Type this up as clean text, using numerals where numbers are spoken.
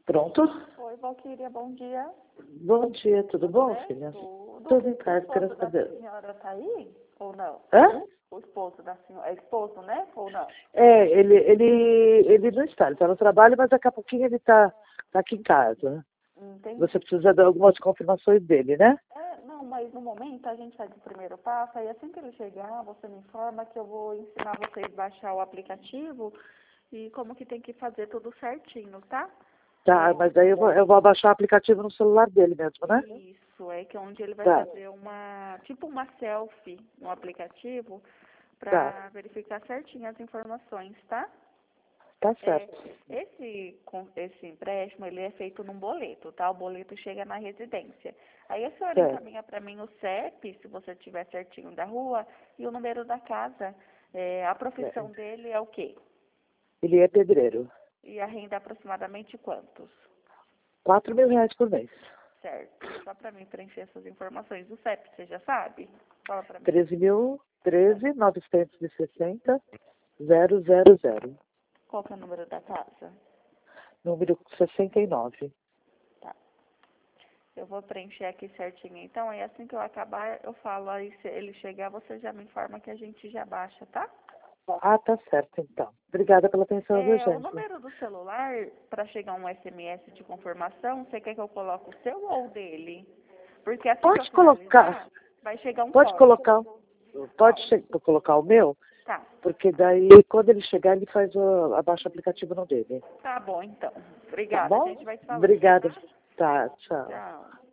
Pronto? Oi, Valquíria, bom dia. Bom dia, tudo bom, Né? filha? Tudo. Tudo em paz, O graças esposo a da Deus. senhora tá aí ou não? Hã? O esposo da senhora. É esposo, né? Ou não? É, ele não está, ele está no trabalho, mas daqui a pouquinho ele tá aqui em casa. Entendi. Você precisa de algumas confirmações dele, né? Não, mas no momento a gente faz o primeiro passo, aí assim que ele chegar, você me informa que eu vou ensinar vocês a baixar o aplicativo e como que tem que fazer tudo certinho, tá? Tá, mas daí eu vou abaixar o aplicativo no celular dele mesmo, né? Isso, é que é onde ele vai Tá, fazer tipo uma selfie no aplicativo tá, para verificar certinho as informações, tá? tá É, certo. esse empréstimo, ele é feito num boleto, tá? O boleto chega na residência. Aí a senhora Certo. encaminha para mim o CEP, se você tiver certinho da rua, e o número da casa. A É, profissão dele é o quê? ele é pedreiro. E a renda aproximadamente quantos? R$ 4.000 por mês. Certo. Só para mim preencher essas informações. O CEP, você já sabe? Fala para mim. 13.013.960.000. Qual que é o número da casa? Número 69. Tá. Eu vou preencher aqui certinho. Então, aí assim que eu acabar, eu falo. Aí se ele chegar, você já me informa que a gente já baixa, tá? Ah, tá certo, então. Obrigada pela atenção, viu, O gente? número do celular, para chegar um SMS de confirmação, você quer que eu coloque o seu ou o dele? Porque assim que eu Pode colocar, finalizar, vai chegar um pode código. colocar, pode colocar o meu, Tá. porque daí, quando ele chegar, ele faz abaixa o aplicativo no dele. Tá bom, então. Tá Obrigada. A bom? gente vai se falando, Obrigada. tá? Tá, tchau. Tchau.